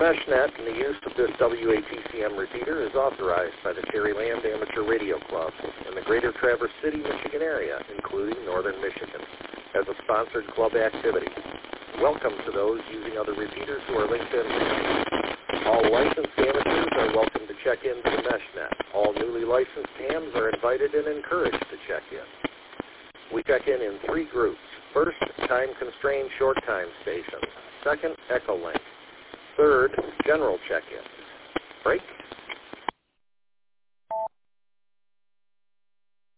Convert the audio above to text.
MeshNet and the use of this WATCM repeater is authorized by the Cherryland Amateur Radio Club in the greater Traverse City, Michigan area, including northern Michigan, as a sponsored club activity. Welcome to those using other repeaters who are linked in. All licensed amateurs are welcome to check into the MeshNet. All newly licensed hams are invited and encouraged to check in. We check in 3 groups. First, time-constrained short-time stations. Second, Echolink. Third, general check-ins. Break.